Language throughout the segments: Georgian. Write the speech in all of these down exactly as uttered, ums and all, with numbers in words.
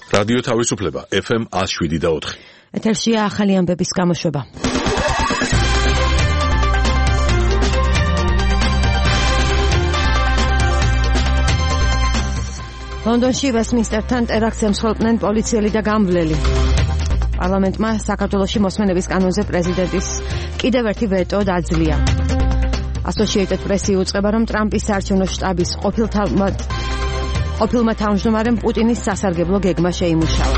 რადიო თავისუფლება ეფ ემ one oh seven და four. ეთერშია ახალი ამბების გამოშვება. ლონდონში ვესტმინსტერთან ტერაქტს ემსხვერპლნენ პოლიციელი და გამვლელი. პარლამენტმა საქართველოში მოსმენების კანონზე პრეზიდენტის კიდევ ერთი ვეტო დაძლია. Associated Press იუწყება, რომ ტრამპის საარჩევნო შტაბის ყოფილმა თავმჯდომარემ პუტინის სასარგებლო გეგმა შეიმუშავა.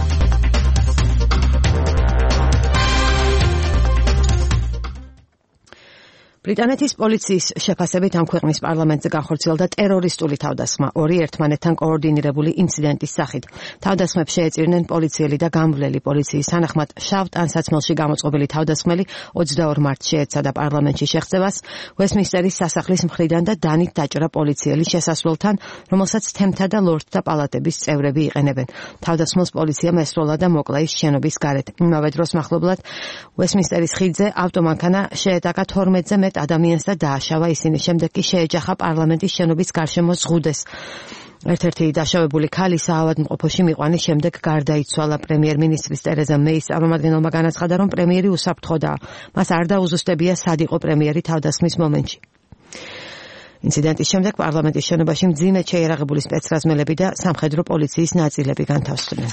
ბრიტანეთის პოლიციის შეფასებით ამ ქვეყნის პარლამენტზე განხორციელდა ტერორისტული თავდასხმა ორი ერთმანეთთან კოორდინირებული ინციდენტის სახით. თავდასხმებს შეეწირნენ პოლიციელი და გამვლელი. პოლიციის თანახმად შავ ტანსაცმელში გამოწყობილი თავდასხმელი ოცდაორ მარტს შეეცადა პარლამენტში შეღწევას ვესტმინსტერის სასახლის მხრიდან და დანით დაჭრა პოლიციელის შესასვლელთან, რომელსაც თემთა და ლორდთა პალატების წევრები იყენებენ. თავდასხმელს პოლიციამ ესროლა და მოკლა ის შენობის გარეთ. იმავე დროს მახლობლად ვესტმინსტერის ხიდზე ავტომანქანა შეეტაკა თორმეტზე მეტ ადამიანს და დააშავა ისინი. შემდეგ კი შეეჯახა პარლამენტის შენობის გარშემო ზღუდეს. ერთ-ერთი დაშავებული ქალი საავადმყოფოში მიყვანის შემდეგ გარდაიცვალა. პრემიერ-მინისტრის ტერეზა მეის წარმომადგენელმა განაცხადა, რომ პრემიერი უსაფრთხოდაა. მას არ დაუზუსტებია სად იყო პრემიერი თავდასხმის მომენტში. ინციდენტის შემდეგ პარლამენტის შენობაში მძიმედ შეიარაღებული სპეცრაზმელები და სამხედრო პოლიციის ნაწილები განთავსდნენ.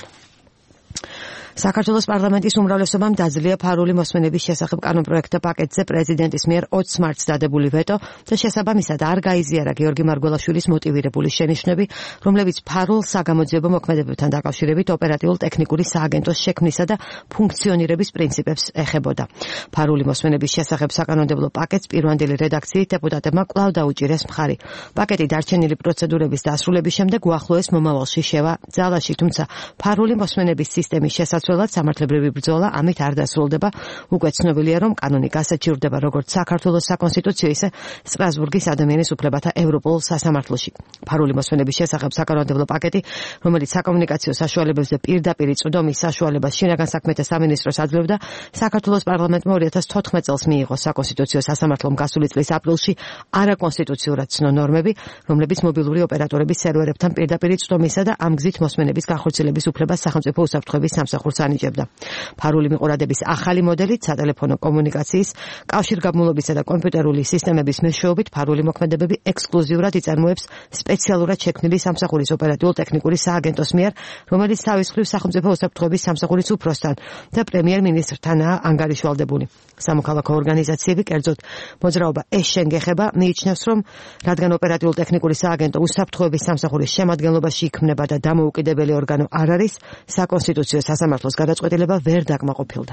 საქართველოს პარლამენტის უმრავლესობამ დაძლია ფარული მოსმენების შესახებ კანონპროექტთა პაკეტზე პრეზიდენტის მიერ ოცდაოთხ მარტს დადებული ვეტო და შესაბამისად არ გაიზიარა გიორგი მარგველაშვილის მოტივირებული შენიშვნები, რომლებიც ფარულ საგამოძიებო მოქმედებებთან დაკავშირებით ოპერატიულ-ტექნიკური სააგენტოს შექმნისა და ფუნქციონირების პრინციპებს ეხებოდა. ფარული მოსმენების შესახებ საკანონმდებლო პაკეტს პირვანდელი რედაქციით დეპუტატებმა კვლავ დაუჭირეს მხარი. პაკეტი დარჩენილი პროცედურების დასრულების შემდეგ უახლოეს მომავალში შევა ძალაში, თუმცა ფარული მოსმენების სისტემის შესაძლებლობა სამართლებრივი ბრძოლა ამით არ დასრულდება. უკვე ცნობილია, რომ კანონი გასაჩივრდება როგორც საქართველოს საკონსტიტუციო, ისე სტრასბურგის ადამიანის უფლებათა ევროპულ სასამართლოში. ფარული მოსმენების შესახებ საკანონმდებლო პაკეტი, რომელიც საკომუნიკაციო საშუალებებზე პირდაპირ წვდომის საშუალებას შინაგან საქმეთა სამინისტროს აძლევდა, საქართველოს პარლამენტმა ორი ათას თოთხმეტ წელს მიიღო საკონსტიტუციო სასამართლომ გასული წლის აპრილში არაკონსტიტუციურად ცნო ნორმები, რომლებიც მობილური ოპერატორების სერვერებთან პირდაპირ წვდომისა და ამ გზით მოსმენების განხორციელების უფლებას სახელმწიფო უსაფრთხოების სამსახურს ანიჭებდა. ფარული მიყურადების ახალი მოდელით სატელეფონო კომუნიკაციის, კავშირგაბმულობისა და კომპიუტერული სისტემების მეშვეობით ფარული მოქმედებები ექსკლუზიურად იწარმოებს სპეციალურად შექმნილი სამსახურის ოპერატიულ-ტექნიკური სააგენტოს მიერ, რომელიც თავის მხრივ სახელმწიფო უსაფრთხოების სამსახურის უფროსთან და პრემიერ-მინისტრთანაა ანგარიშვალდებული. სამოქალაქო ორგანიზაციები, კერძოდ მოძრაობა ეს შენ გეხება, მიიჩნევს, რომ რადგან ოპერატიულ-ტექნიკური სააგენტო უსაფრთხოების სამსახურის შემადგენლობაში იქმნება და დამოუკიდებელი ორგანო არ არის, საკონსტიტუციო სასამართლოს გადაწყვეტილება ვერ დაკმაყოფილდა.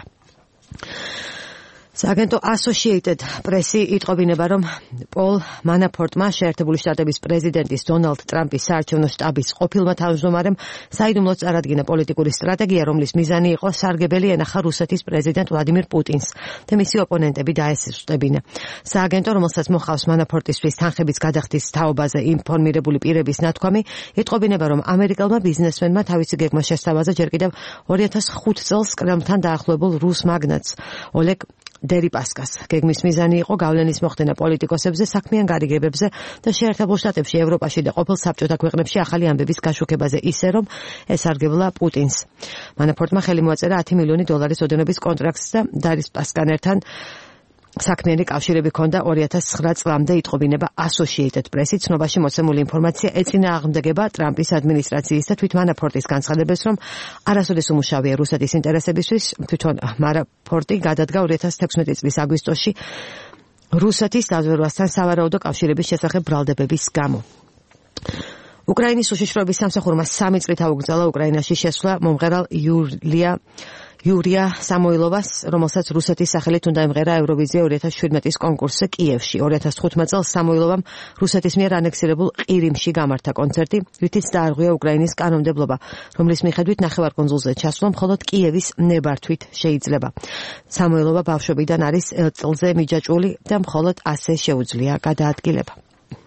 სააგენტო Associated Press-ი იტყობინება, რომ პოლ მანაფორტმა შეერთებული შტატების პრეზიდენტის დონალდ ტრამპის საარჩევნო შტაბის ყოფილმა თავმჯდომარემ საიდუმლოდ წარადგინა პოლიტიკური სტრატეგია, რომლის მიზანი იყო სარგებელი ენახა რუსეთის პრეზიდენტ ვლადიმირ პუტინს და მისი ოპონენტები დაესუსტებინა. სააგენტო, რომელსაც მოხავს მანაფორტისთვის თანხების გადახდის თაობაზე ინფორმირებული პირების ნათქვამი, იტყობინება, რომ ამერიკელმა ბიზნესმენმა თავისი გეგმა შესთავაზა ჯერ კიდევ ორი ათას ხუთ წელს კრემლთან დაახლოებულ რუს მაგნატს ოლეგ დერიპასკას. გეგმის მიზანი იყო გავლენის მოხდენა პოლიტიკოსებზე, საქმიან გარიგებებზე და შეერთებულ შტატებში, ევროპაში და ყოფილ საბჭოთა ქვეყნებში ახალი ამბების გაშუქებაზე ისე, რომ ესარგებლა პუტინს. მანაფორტმა ხელი მოაწერა ათი მილიონი დოლარის ოდენობის კონტრაქტს და დერიპასკასთან ერთად საქმიანი კავშირები ჰქონდა ორი ათას ცხრა წლამდე, იტყობინება Associated Press-ი. ცნობაში მოცემული ინფორმაცია ეწინააღმდეგება ტრამპის ადმინისტრაციის და თვით მანაფორტის განცხადებას, რომ არასოდეს უმუშავია რუსეთის ინტერესებისთვის. თვითონ მანაფორტი გადადგა ორი ათას თექვსმეტი წლის აგვისტოში რუსეთის დაზვერვასთან სავარაუდო კავშირების შესახებ ბრალდებების გამო. უკრაინის უშიშროების სამსახურმა სამი წლით აუგზავნა უკრაინაში შესვლა მომღერალ იულია იურია სამოილოვას, რომელსაც რუსეთის სახელით უნდა ემღერა ევროვიზია ორი ათას შვიდმეტის კონკურსზე კიევში. ორი ათას თხუთმეტ წელს სამოილოვამ რუსეთის მიერ ანექსირებულ ყირიმში გამართა კონცერტი, რითიც დაარღვია უკრაინის კანონმდებლობა, რომლის მიხედვით ნახევარკუნძულზე ჩასვლა მხოლოდ კიევის ნებართვით შეიძლება. სამოილოვა ბავშვობიდან არის ელწლზე მიჯაჭვული და მხოლოდ ასე შეუძლია გადაადგილება.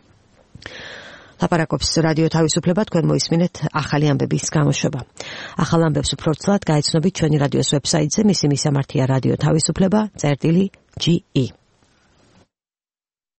ლაპარაკობს რადიო თავისუფლება, თქვენ მოისმინეთ ახალი ამბების გამოშვება. ახალ ამბებს უფრო ცვლად გაიცნობით ჩვენი რადიოს ვებსაიტზე, მისი მისამართია რადიო თავისუფლება, წერტილი ჯი ი.